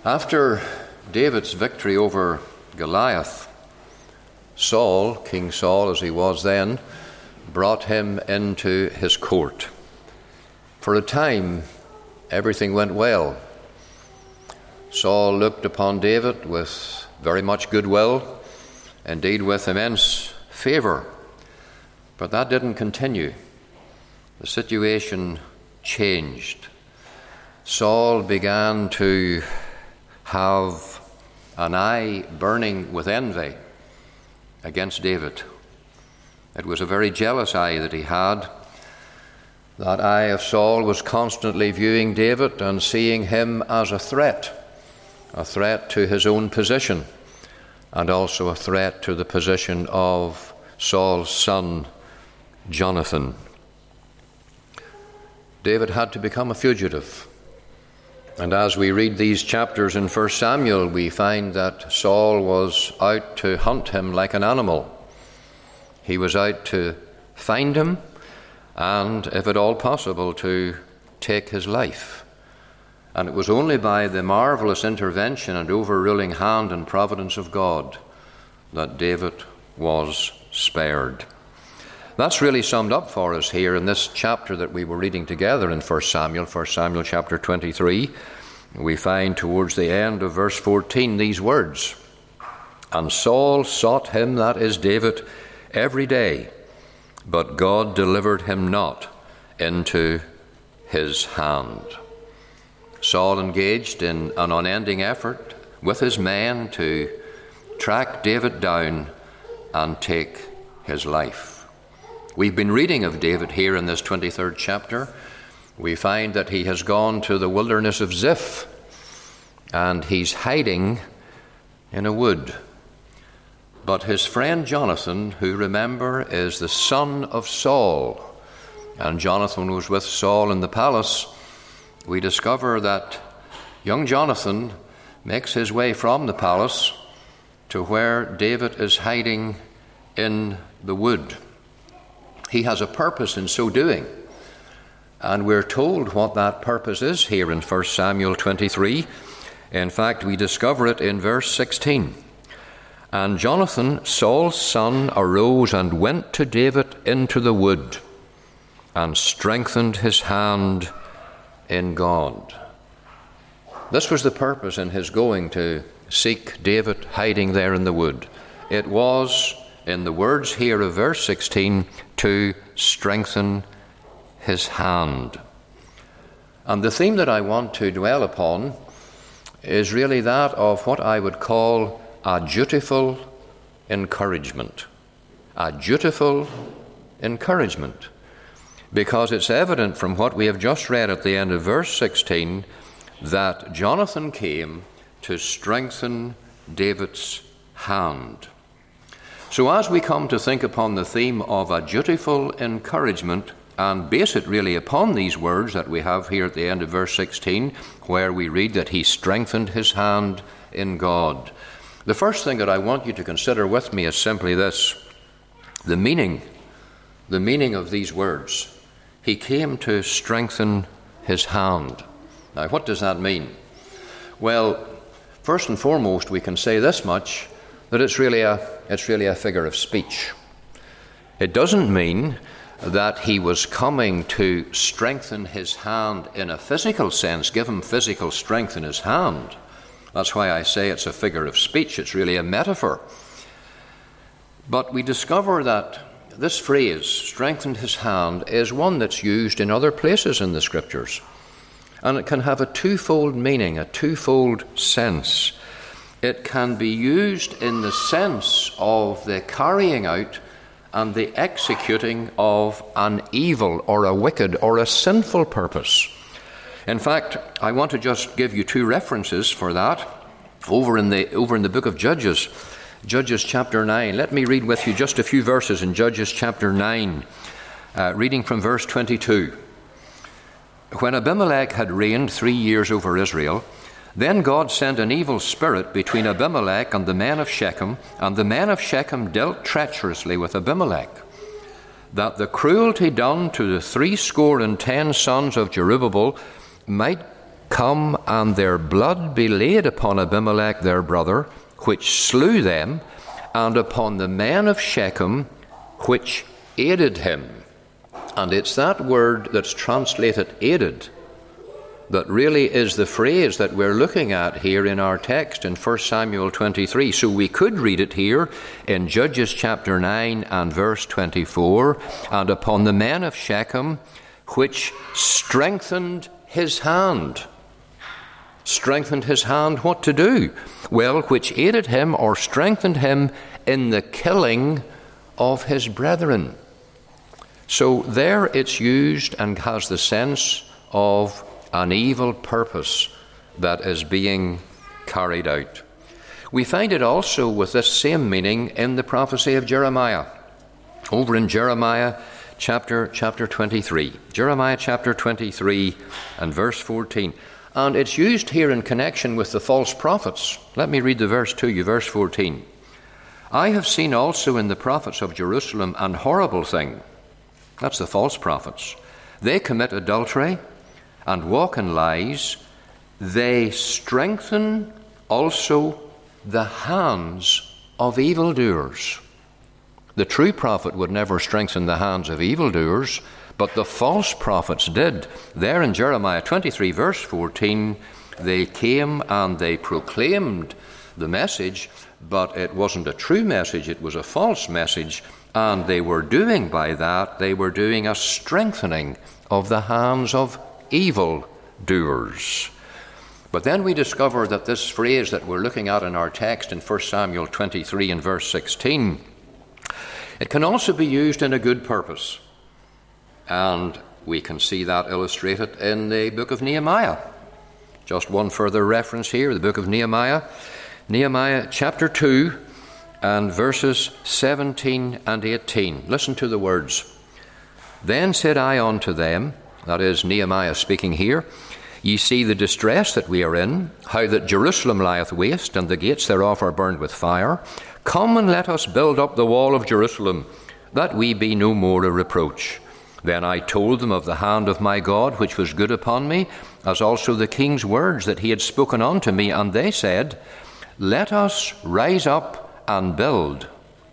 After David's victory over Goliath, Saul, King Saul as he was then, brought him into his court. For a time, everything went well. Saul looked upon David with very much goodwill, indeed with immense favor. But that didn't continue. The situation changed. Saul began to have an eye burning with envy against David. It was a very jealous eye that he had. That eye of Saul was constantly viewing David and seeing him as a threat to his own position, and also a threat to the position of Saul's son, Jonathan. David had to become a fugitive. And as we read these chapters in 1 Samuel, we find that Saul was out to hunt him like an animal. He was out to find him and, if at all possible, to take his life. And it was only by the marvelous intervention and overruling hand and providence of God that David was spared. That's really summed up for us here in this chapter that we were reading together in 1 Samuel chapter 23. We find towards the end of verse 14 these words, "And Saul sought him," that is David, "every day, but God delivered him not into his hand." Saul engaged in an unending effort with his men to track David down and take his life. We've been reading of David here in this 23rd chapter. We find that he has gone to the wilderness of Ziph, and he's hiding in a wood. But his friend Jonathan, who, remember, is the son of Saul, and Jonathan was with Saul in the palace, we discover that young Jonathan makes his way from the palace to where David is hiding in the wood. He has a purpose in so doing, and we're told what that purpose is here in 1 Samuel 23. In fact, we discover it in verse 16. "And Jonathan, Saul's son, arose and went to David into the wood, and strengthened his hand in God." This was the purpose in his going to seek David hiding there in the wood. It was, in the words here of verse 16, to strengthen his hand. And the theme that I want to dwell upon is really that of what I would call a dutiful encouragement. A dutiful encouragement. Because it's evident from what we have just read at the end of verse 16 that Jonathan came to strengthen David's hand. So as we come to think upon the theme of a dutiful encouragement and base it really upon these words that we have here at the end of verse 16, where we read that he strengthened his hand in God, the first thing that I want you to consider with me is simply this: the meaning of these words. He came to strengthen his hand. Now, what does that mean? Well, first and foremost, we can say this much, that it's really a figure of speech. It doesn't mean that he was coming to strengthen his hand in a physical sense, give him physical strength in his hand. That's why I say it's a figure of speech. It's really a metaphor. But we discover that this phrase, strengthened his hand, is one that's used in other places in the Scriptures. And it can have a twofold meaning, a twofold sense. It can be used in the sense of the carrying out and the executing of an evil or a wicked or a sinful purpose. In fact, I want to just give you two references for that over in the book of Judges, Judges chapter 9. Let me read with you just a few verses in Judges chapter 9, reading from verse 22. "When Abimelech had reigned 3 years over Israel, then God sent an evil spirit between Abimelech and the men of Shechem, and the men of Shechem dealt treacherously with Abimelech, that the cruelty done to the 70 sons of Jerubbaal might come and their blood be laid upon Abimelech their brother, which slew them, and upon the men of Shechem, which aided him. And it's that word that's translated aided that really is the phrase that we're looking at here in our text in 1 Samuel 23. So we could read it here in Judges chapter 9 and verse 24, and upon the men of Shechem, which strengthened his hand. Strengthened his hand, what to do? Well, which aided him or strengthened him in the killing of his brethren. So there it's used and has the sense of an evil purpose that is being carried out. We find it also with this same meaning in the prophecy of Jeremiah. Over in Jeremiah chapter 23. Jeremiah chapter 23 and verse 14. And it's used here in connection with the false prophets. Let me read the verse to you, verse 14. I have seen also in the prophets of Jerusalem an horrible thing. That's the false prophets. They commit adultery and walk in lies. They strengthen also the hands of evildoers. The true prophet would never strengthen the hands of evildoers, but the false prophets did. There in Jeremiah 23 verse 14, they came and they proclaimed the message, but it wasn't a true message, it was a false message. And they were doing by that, they were doing a strengthening of the hands of evil doers. But then we discover that this phrase that we're looking at in our text in 1 Samuel 23 and verse 16, it can also be used in a good purpose. And we can see that illustrated in the book of Nehemiah. Just one further reference here, the book of Nehemiah. Nehemiah chapter 2 and verses 17 and 18. Listen to the words. Then said I unto them, that is Nehemiah speaking here, ye see the distress that we are in, how that Jerusalem lieth waste, and the gates thereof are burned with fire. Come and let us build up the wall of Jerusalem, that we be no more a reproach. Then I told them of the hand of my God, which was good upon me, as also the king's words that he had spoken unto me. And they said, let us rise up and build.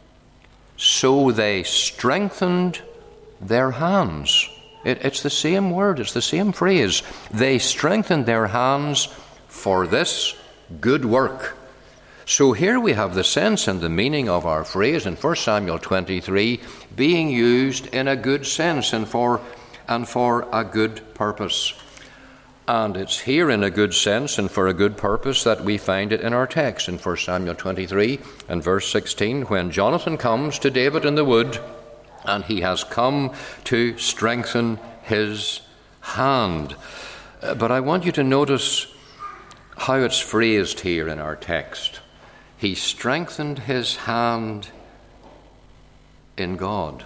So they strengthened their hands. It's the same word, it's the same phrase. They strengthened their hands for this good work. So here we have the sense and the meaning of our phrase in 1 Samuel 23 being used in a good sense and for a good purpose. And it's here in a good sense and for a good purpose that we find it in our text in 1 Samuel 23 and verse 16, when Jonathan comes to David in the wood, and he has come to strengthen his hand. But I want you to notice how it's phrased here in our text. He strengthened his hand in God.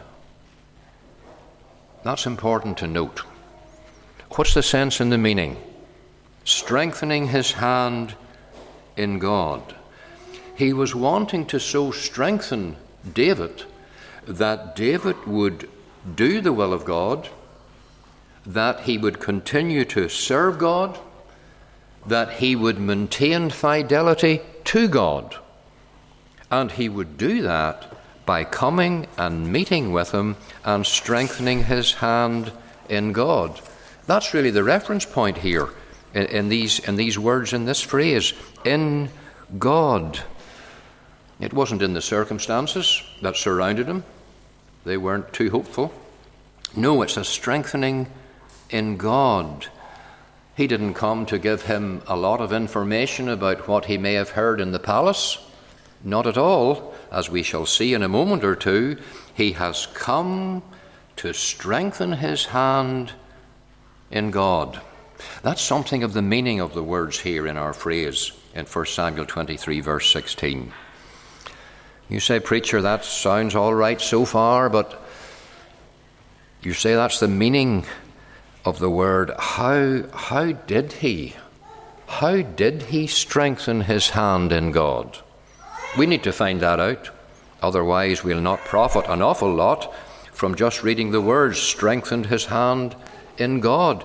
That's important to note. What's the sense and the meaning? Strengthening his hand in God. He was wanting to so strengthen David that David would do the will of God, that he would continue to serve God, that he would maintain fidelity to God. And he would do that by coming and meeting with him and strengthening his hand in God. That's really the reference point here in these words, in this phrase, in God. It wasn't in the circumstances that surrounded him. They weren't too hopeful. No, it's a strengthening in God. He didn't come to give him a lot of information about what he may have heard in the palace. Not at all. As we shall see in a moment or two, he has come to strengthen his hand in God. That's something of the meaning of the words here in our phrase in 1 Samuel 23 verse 16. You say, preacher, that sounds all right so far, but you say that's the meaning of the word. How did he strengthen his hand in God? We need to find that out. Otherwise, we'll not profit an awful lot from just reading the words, strengthened his hand in God.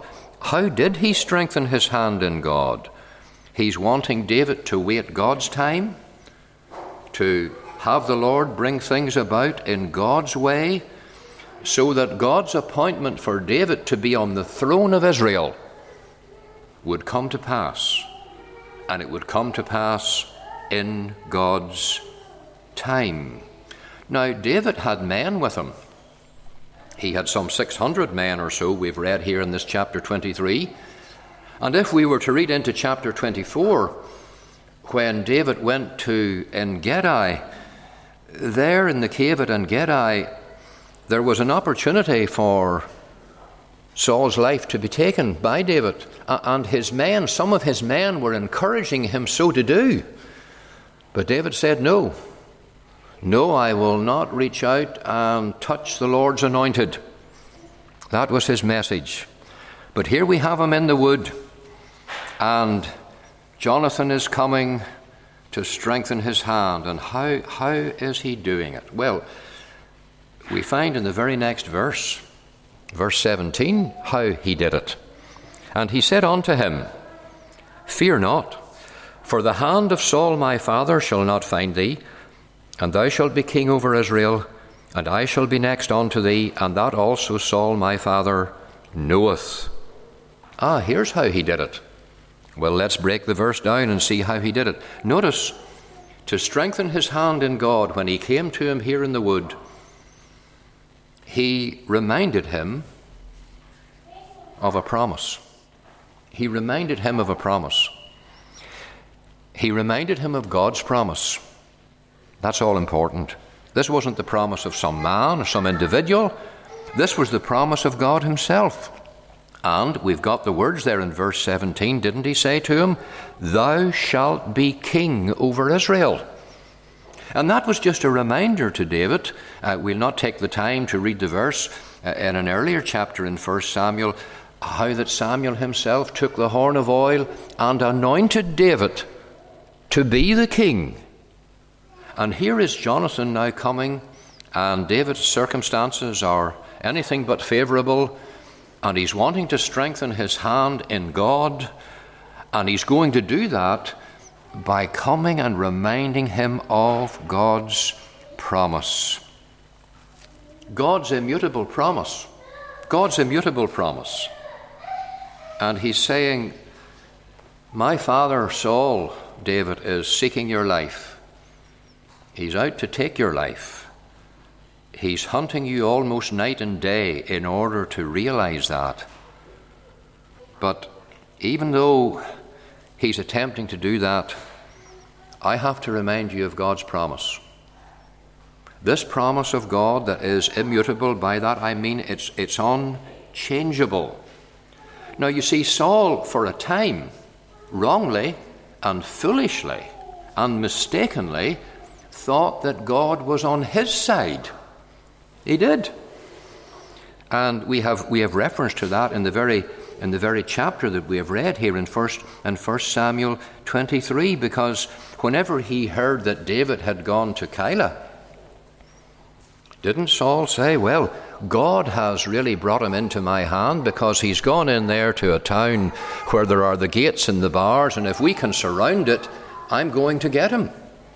How did he strengthen his hand in God? He's wanting David to wait God's time, to have the Lord bring things about in God's way, so that God's appointment for David to be on the throne of Israel would come to pass, and it would come to pass in God's time. Now, David had men with him. He had some 600 men or so, we've read here in this chapter 23. And if we were to read into chapter 24, when David went to En-gedi, there in the cave at En-gedi, there was an opportunity for Saul's life to be taken by David. And his men, some of his men, were encouraging him so to do. But David said, no, I will not reach out and touch the Lord's anointed. That was his message. But here we have him in the wood, and Jonathan is coming to strengthen his hand. And how is he doing it? Well, we find in the very next verse, verse 17, how he did it. And he said unto him, Fear not, for the hand of Saul my father shall not find thee, and thou shalt be king over Israel, and I shall be next unto thee, and that also Saul my father knoweth. Here's how he did it. Well, let's break the verse down and see how he did it. Notice, to strengthen his hand in God, when he came to him here in the wood, he reminded him of a promise. He reminded him of a promise. He reminded him of God's promise. That's all important. This wasn't the promise of some man or some individual. This was the promise of God himself. And we've got the words there in verse 17, didn't he say to him, Thou shalt be king over Israel. And that was just a reminder to David. We'll not take the time to read the verse in an earlier chapter in 1 Samuel, how that Samuel himself took the horn of oil and anointed David to be the king. And here is Jonathan now coming, and David's circumstances are anything but favourable, and he's wanting to strengthen his hand in God, and he's going to do that by coming and reminding him of God's promise. God's immutable promise. God's immutable promise. And he's saying, My father Saul, David, is seeking your life. He's out to take your life. He's hunting you almost night and day in order to realize that. But even though he's attempting to do that, I have to remind you of God's promise. This promise of God that is immutable, by that I mean it's unchangeable. Now you see, Saul, for a time, wrongly and foolishly and mistakenly, thought that God was on his side. He did. And we have reference to that in the very chapter that we have read here in 1 Samuel 23, because whenever he heard that David had gone to Keilah, didn't Saul say, well, God has really brought him into my hand, because he's gone in there to a town where there are the gates and the bars, and if we can surround it, I'm going to get him.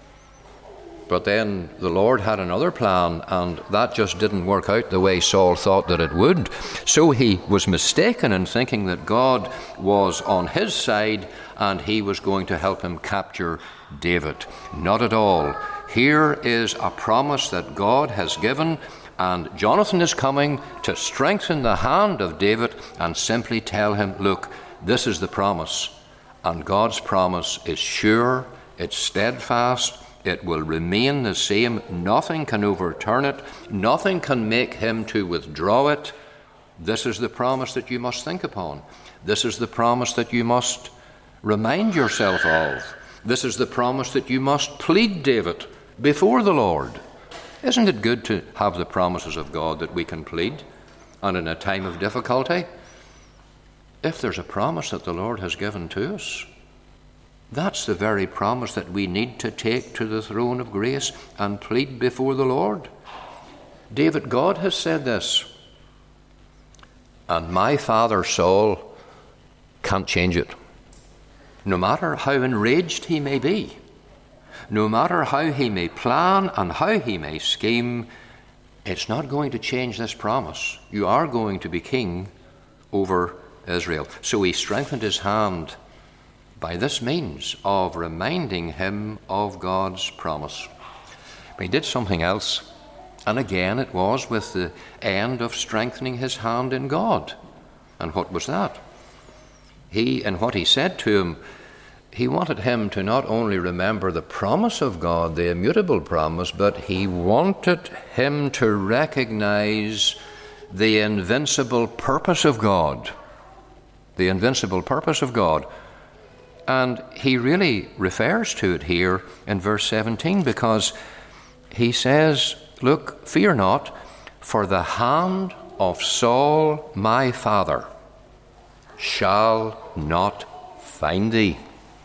But then the Lord had another plan, and that just didn't work out the way Saul thought that it would. So he was mistaken in thinking that God was on his side and he was going to help him capture David. Not at all. Here is a promise that God has given, and Jonathan is coming to strengthen the hand of David and simply tell him, look, this is the promise. And God's promise is sure, it's steadfast, it will remain the same. Nothing can overturn it. Nothing can make him to withdraw it. This is the promise that you must think upon. This is the promise that you must remind yourself of. This is the promise that you must plead, David, before the Lord. Isn't it good to have the promises of God that we can plead? And in a time of difficulty, if there's a promise that the Lord has given to us, that's the very promise that we need to take to the throne of grace and plead before the Lord. David, God has said this, and my father Saul can't change it. No matter how enraged he may be, no matter how he may plan and how he may scheme, it's not going to change this promise. You are going to be king over Israel. So he strengthened his hand by this means of reminding him of God's promise. But he did something else, and again it was with the end of strengthening his hand in God. And what was that? And what he said to him, he wanted him to not only remember the promise of God, the immutable promise, but he wanted him to recognize the invincible purpose of God. The invincible purpose of God. And he really refers to it here in verse 17, because he says, look, fear not, for the hand of Saul my father shall not find thee.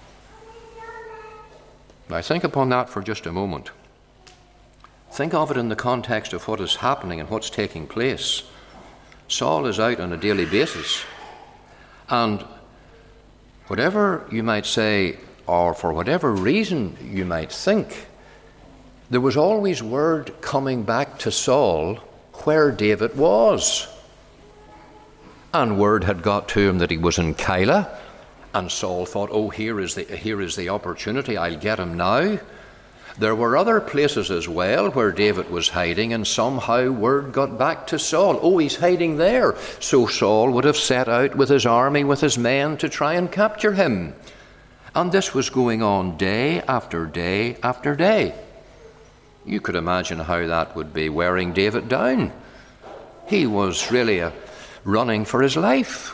Now think upon that for just a moment. Think of it in the context of what is happening and what's taking place. Saul is out on a daily basis, and whatever you might say, or for whatever reason you might think, there was always word coming back to Saul where David was. And word had got to him that he was in Keilah, and Saul thought, oh, here is the opportunity, I'll get him now. There were other places as well where David was hiding, and somehow word got back to Saul. Oh, he's hiding there. So Saul would have set out with his army, with his men, to try and capture him. And this was going on day after day after day. You could imagine how that would be wearing David down. He was really running for his life.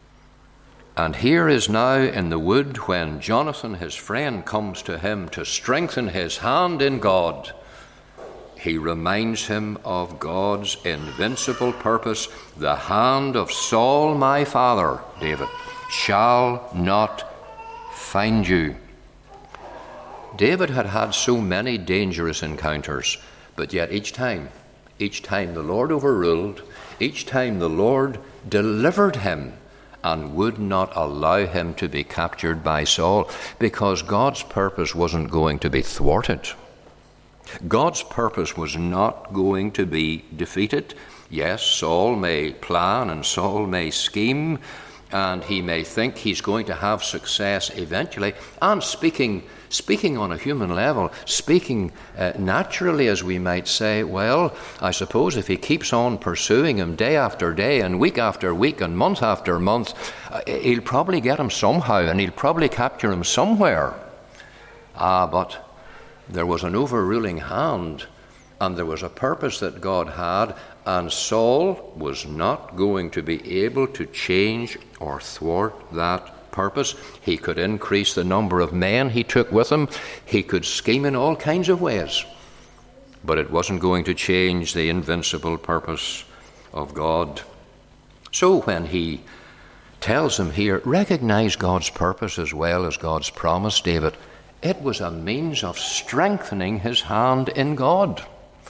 And here is now in the wood, when Jonathan, his friend, comes to him to strengthen his hand in God, he reminds him of God's invincible purpose. The hand of Saul my father, David, shall not find you. David had had so many dangerous encounters, but yet each time the Lord overruled, each time the Lord delivered him and would not allow him to be captured by Saul, because God's purpose wasn't going to be thwarted. God's purpose was not going to be defeated. Yes, Saul may plan and Saul may scheme, and he may think he's going to have success eventually. And speaking on a human level, speaking naturally, as we might say, well, I suppose if he keeps on pursuing him day after day and week after week and month after month, he'll probably get him somehow, and he'll probably capture him somewhere. But there was an overruling hand, and there was a purpose that God had, and Saul was not going to be able to change or thwart that purpose. He could increase the number of men he took with him. He could scheme in all kinds of ways. But it wasn't going to change the invincible purpose of God. So when he tells him here, recognize God's purpose as well as God's promise, David, it was a means of strengthening his hand in God.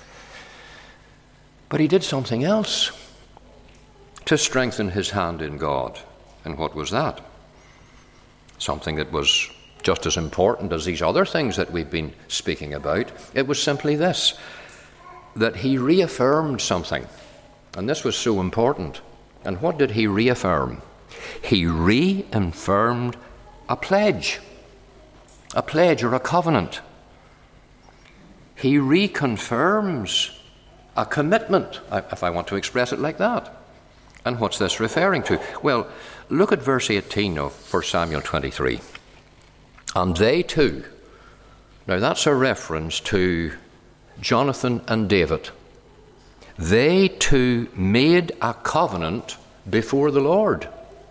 But he did something else to strengthen his hand in God. And what was that? Something that was just as important as these other things that we've been speaking about. It was simply this, that he reaffirmed something. And this was so important. And what did he reaffirm? He reaffirmed a pledge or a covenant. He reconfirms a commitment, if I want to express it like that. And what's this referring to? Well, look at verse 18 of 1 Samuel 23. And they too, now that's a reference to Jonathan and David. They too made a covenant before the Lord.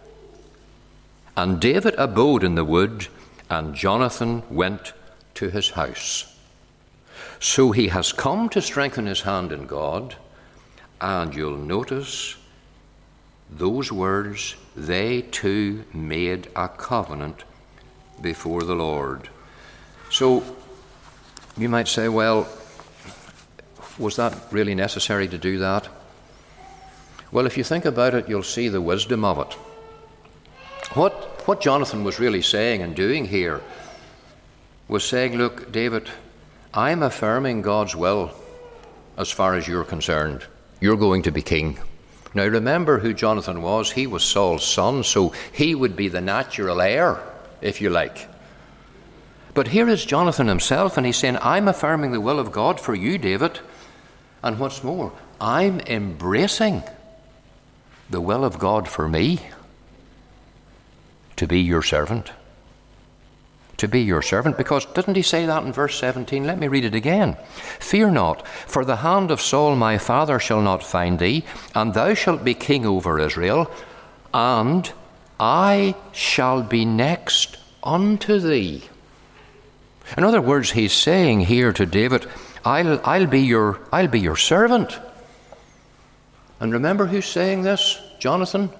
And David abode in the wood, and Jonathan went to his house. So he has come to strengthen his hand in God, and you'll notice those words, they too made a covenant before the Lord. So you might say, well, was that really necessary to do that? Well, if you think about it, you'll see the wisdom of it. What What Jonathan was really saying and doing here was saying, look, David, I'm affirming God's will as far as you're concerned. You're going to be king. Now remember who Jonathan was. He was Saul's son, so he would be the natural heir, if you like. But here is Jonathan himself, and he's saying, I'm affirming the will of God for you, David. And what's more, I'm embracing the will of God for me to be your servant. To be your servant, because didn't he say that in verse 17? Let me read it again. Fear not, for the hand of Saul my father shall not find thee, and thou shalt be king over Israel, and I shall be next unto thee. In other words, he's saying here to David, I'll be your servant. And remember who's saying this? Jonathan.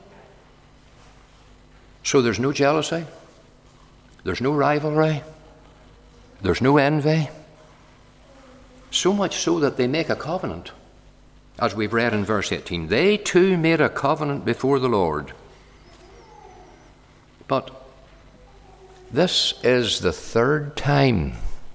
So there's no jealousy. There's no rivalry. There's no envy. So much so that they make a covenant. As we've read in verse 18, they too made a covenant before the Lord. But this is the third time.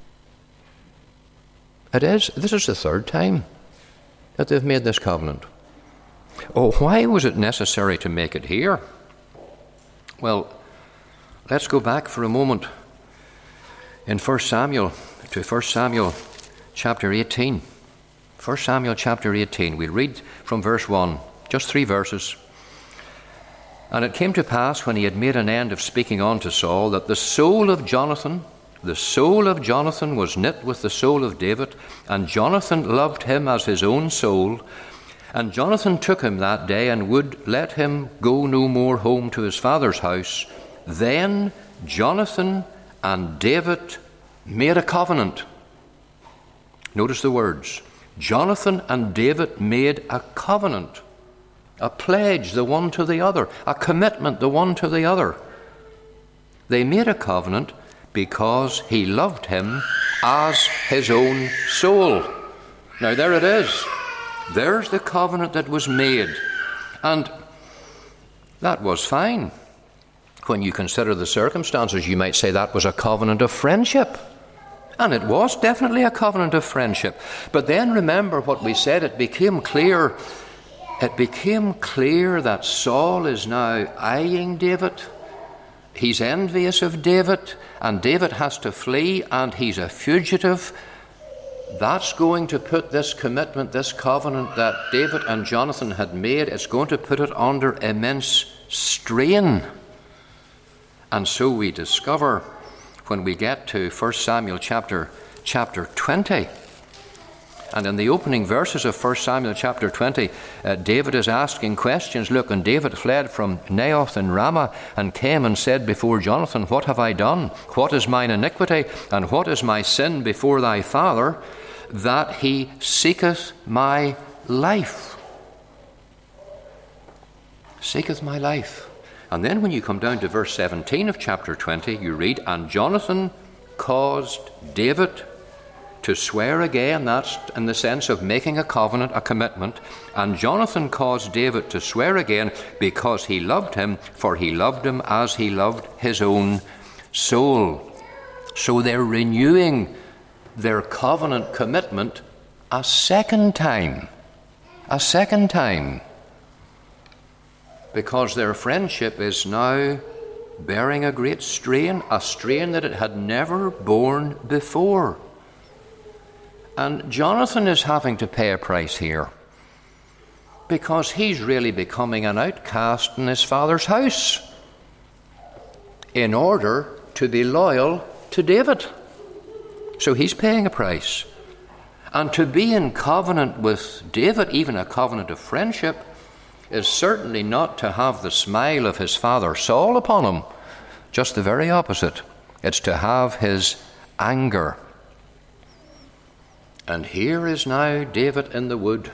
This is the third time that they've made this covenant. Oh, why was it necessary to make it here? Well, let's go back for a moment in 1 Samuel chapter 18. 1 Samuel chapter 18. We'll read from verse 1, just 3 verses. And it came to pass, when he had made an end of speaking unto Saul, that the soul of Jonathan was knit with the soul of David, and Jonathan loved him as his own soul. And Jonathan took him that day, and would let him go no more home to his father's house. Then Jonathan and David made a covenant. Notice the words. Jonathan and David made a covenant. A pledge, the one to the other. A commitment, the one to the other. They made a covenant because he loved him as his own soul. Now there it is. There's the covenant that was made. And that was fine. When you consider the circumstances, you might say that was a covenant of friendship. And it was definitely a covenant of friendship. But then remember what we said. It became clear that Saul is now eyeing David. He's envious of David, and David has to flee, and he's a fugitive. That's going to put this commitment, this covenant that David and Jonathan had made, it's going to put it under immense strain. And so we discover when we get to 1 Samuel chapter 20, and in the opening verses of 1 Samuel chapter 20, David is asking questions. Look, and David fled from Naioth in Ramah, and came and said before Jonathan, What have I done? What is mine iniquity? And what is my sin before thy father, that he seeketh my life? Seeketh my life. And then when you come down to verse 17 of chapter 20, you read, And Jonathan caused David to swear again. That's in the sense of making a covenant, a commitment. And Jonathan caused David to swear again because he loved him, for he loved him as he loved his own soul. So they're renewing their covenant commitment a second time. A second time. Because their friendship is now bearing a great strain, a strain that it had never borne before. And Jonathan is having to pay a price here, because he's really becoming an outcast in his father's house in order to be loyal to David. So he's paying a price. And to be in covenant with David, even a covenant of friendship, is certainly not to have the smile of his father Saul upon him. Just the very opposite. It's to have his anger. And here is now David in the wood.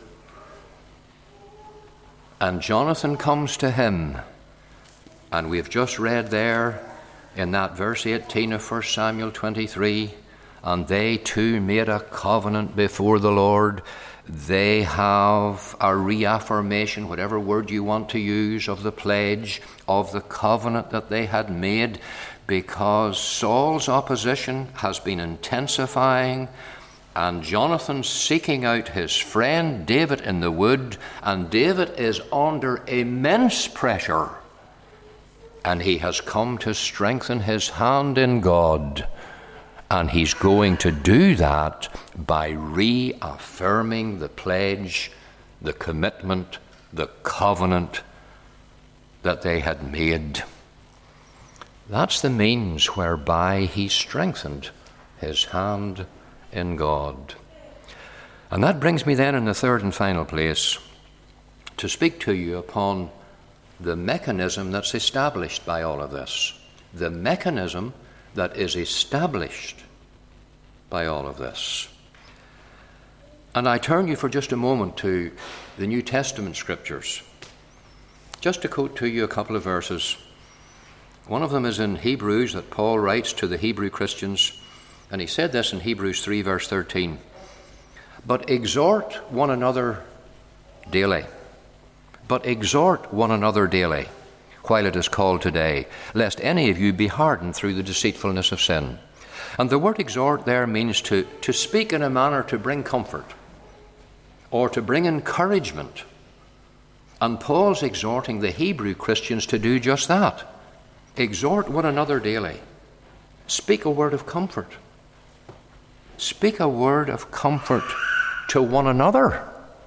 And Jonathan comes to him. And we've just read there in that verse 18 of 1 Samuel 23, And they too made a covenant before the Lord. They have a reaffirmation, whatever word you want to use, of the pledge, of the covenant that they had made, because Saul's opposition has been intensifying, and Jonathan's seeking out his friend David in the wood, and David is under immense pressure, and he has come to strengthen his hand in God. And he's going to do that by reaffirming the pledge, the commitment, the covenant that they had made. That's the means whereby he strengthened his hand in God. And that brings me then in the third and final place to speak to you upon the mechanism that's established by all of this. The mechanism that is established by all of this. And I turn you for just a moment to the New Testament scriptures. Just to quote to you a couple of verses. One of them is in Hebrews, that Paul writes to the Hebrew Christians, and he said this in Hebrews 3 verse 13. But exhort one another daily. But exhort one another daily, while it is called today, lest any of you be hardened through the deceitfulness of sin. And the word exhort there means to speak in a manner to bring comfort or to bring encouragement. And Paul's exhorting the Hebrew Christians to do just that. Exhort one another daily. Speak a word of comfort. Speak a word of comfort to one another.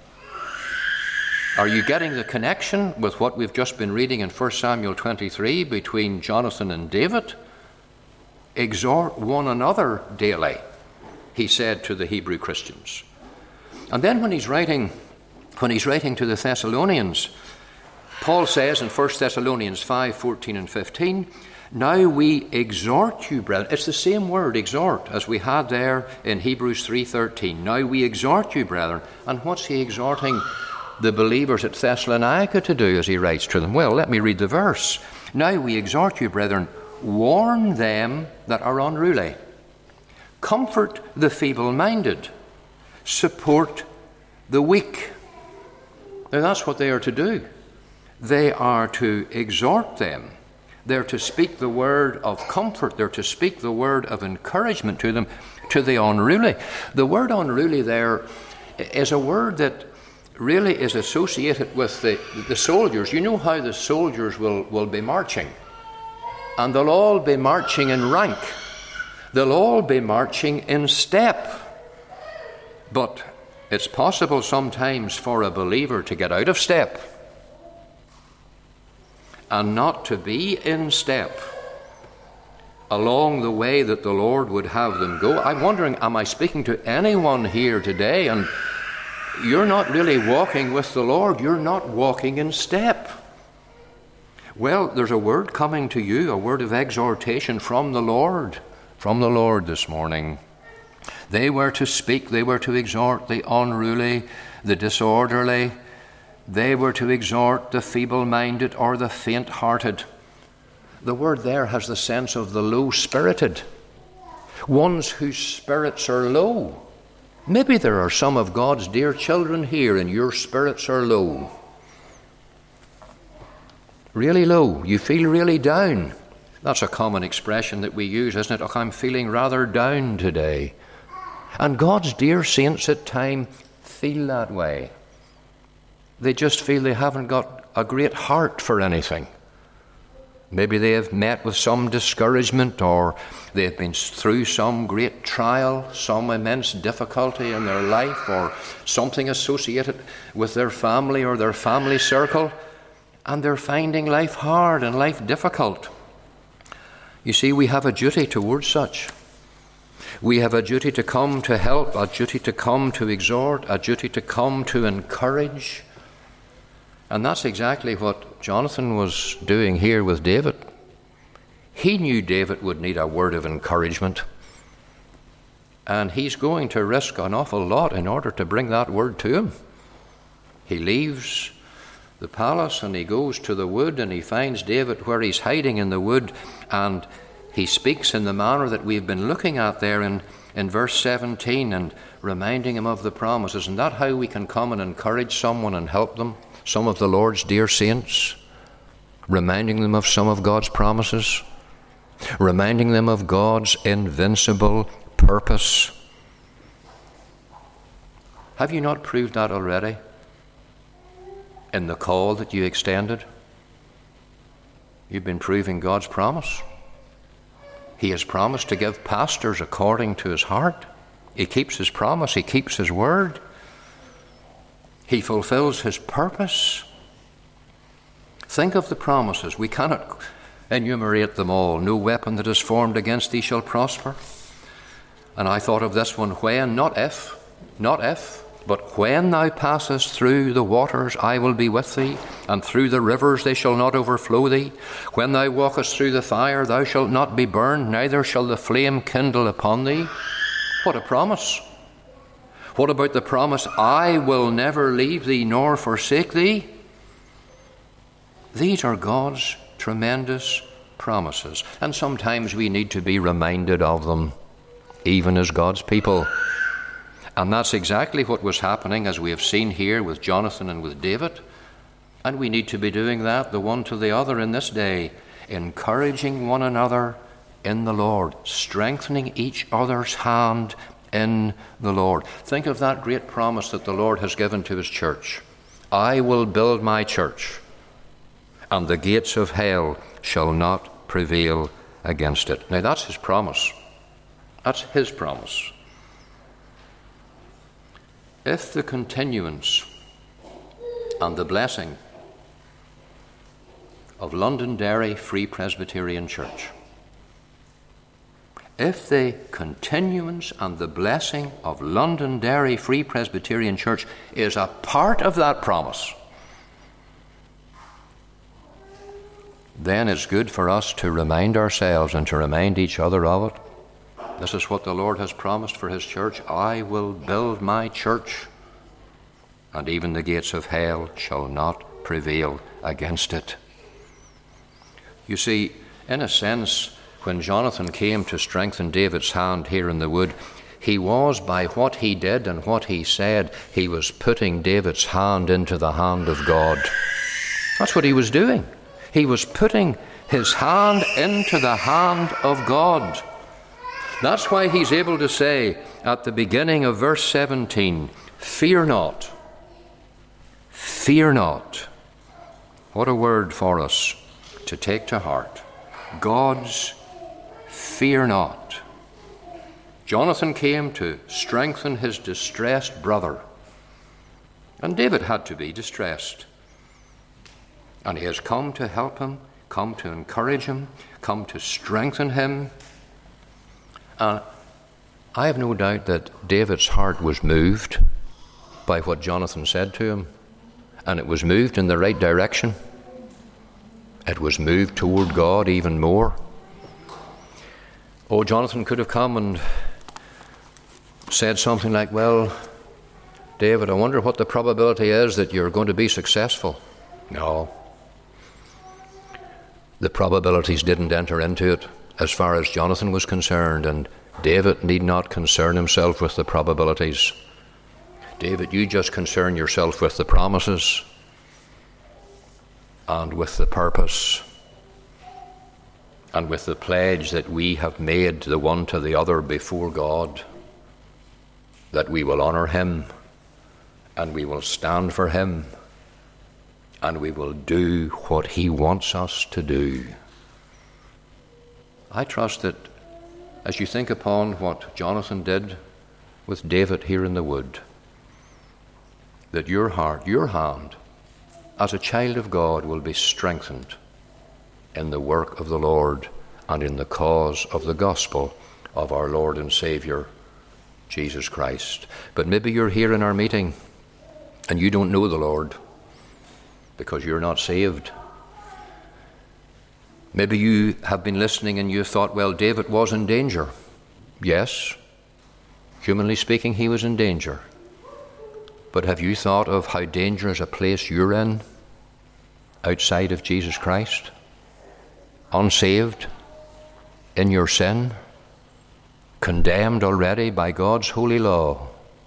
Are you getting the connection with what we've just been reading in 1 Samuel 23 between Jonathan and David? Exhort one another daily, he said to the Hebrew Christians. And then when he's writing to the Thessalonians, Paul says in 1 Thessalonians 5:14 and 15, now we exhort you, brethren. It's the same word, exhort, as we had there in Hebrews 3:13. Now we exhort you, brethren. And what's he exhorting the believers at Thessalonica to do as he writes to them? Well, let me read the verse. Now we exhort you, brethren, warn them that are unruly. Comfort the feeble-minded. Support the weak. Now that's what they are to do. They are to exhort them. They're to speak the word of comfort. They're to speak the word of encouragement to them, to the unruly. The word unruly there is a word that really is associated with the soldiers. You know how the soldiers will be marching, and they'll all be marching in rank. They'll all be marching in step. But it's possible sometimes for a believer to get out of step and not to be in step along the way that the Lord would have them go. I'm wondering, am I speaking to anyone here today and you're not really walking with the Lord? You're not walking in step. Well, there's a word coming to you, a word of exhortation from the Lord this morning. They were to speak, they were to exhort the unruly, the disorderly. They were to exhort the feeble-minded or the faint-hearted. The word there has the sense of the low-spirited, ones whose spirits are low. Maybe there are some of God's dear children here and your spirits are low. Really low. You feel really down. That's a common expression that we use, isn't it? Oh, I'm feeling rather down today. And God's dear saints at times feel that way. They just feel they haven't got a great heart for anything. Maybe they have met with some discouragement, or they've been through some great trial, some immense difficulty in their life, or something associated with their family or their family circle, and they're finding life hard and life difficult. You see, we have a duty towards such. We have a duty to come to help, a duty to come to exhort, a duty to come to encourage. And that's exactly what Jonathan was doing here with David. He knew David would need a word of encouragement. And he's going to risk an awful lot in order to bring that word to him. He leaves the palace and he goes to the wood and he finds David where he's hiding in the wood, and he speaks in the manner that we've been looking at there in in verse 17 and reminding him of the promises. Isn't that how we can come and encourage someone and help them? Some of the Lord's dear saints, reminding them of some of God's promises, reminding them of God's invincible purpose. Have you not proved that already in the call that you extended? You've been proving God's promise. He has promised to give pastors according to his heart. He keeps his promise. He keeps his word. He fulfills his purpose. Think of the promises. We cannot enumerate them all. No weapon that is formed against thee shall prosper. And I thought of this one, when, not if, but when thou passest through the waters, I will be with thee, and through the rivers they shall not overflow thee. When thou walkest through the fire, thou shalt not be burned, neither shall the flame kindle upon thee. What a promise. What about the promise, I will never leave thee nor forsake thee? These are God's tremendous promises, and sometimes we need to be reminded of them, even as God's people. And that's exactly what was happening, as we have seen here with Jonathan and with David. And we need to be doing that, the one to the other in this day, encouraging one another in the Lord, strengthening each other's hand in the Lord. Think of that great promise that the Lord has given to his church. I will build my church, and the gates of hell shall not prevail against it. Now that's his promise. That's his promise. If the continuance and the blessing of Londonderry Free Presbyterian Church, if the continuance and the blessing of Londonderry Free Presbyterian Church is a part of that promise, then it's good for us to remind ourselves and to remind each other of it. This is what the Lord has promised for his church. I will build my church, and even the gates of hell shall not prevail against it. You see, in a sense, when Jonathan came to strengthen David's hand here in the wood, he was, by what he did and what he said, he was putting David's hand into the hand of God. That's what he was doing. He was putting his hand into the hand of God. That's why he's able to say at the beginning of verse 17, fear not, fear not. What a word for us to take to heart. God's fear not. Jonathan came to strengthen his distressed brother, and David had to be distressed. And he has come to help him, come to encourage him, come to strengthen him. And I have no doubt that David's heart was moved by what Jonathan said to him, and it was moved in the right direction. It was moved toward God even more. Oh, Jonathan could have come and said something like, well, David, I wonder what the probability is that you're going to be successful. No. The probabilities didn't enter into it as far as Jonathan was concerned, and David need not concern himself with the probabilities. David, you just concern yourself with the promises and with the purpose and with the pledge that we have made the one to the other before God, that we will honor him and we will stand for him and we will do what he wants us to do. I trust that as you think upon what Jonathan did with David here in the wood, that your heart, your hand, as a child of God, will be strengthened in the work of the Lord and in the cause of the gospel of our Lord and Saviour, Jesus Christ. But maybe you're here in our meeting and you don't know the Lord because you're not saved. Maybe you have been listening and you thought, well, David was in danger. Yes, humanly speaking, he was in danger. But have you thought of how dangerous a place you're in outside of Jesus Christ? Unsaved, in your sin, condemned already by God's holy law.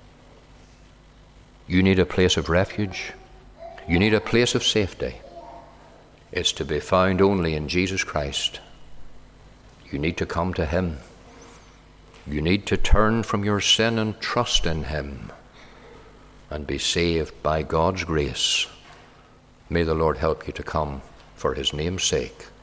You need a place of refuge. You need a place of safety. It's to be found only in Jesus Christ. You need to come to him. You need to turn from your sin and trust in him and be saved by God's grace. May the Lord help you to come for his name's sake.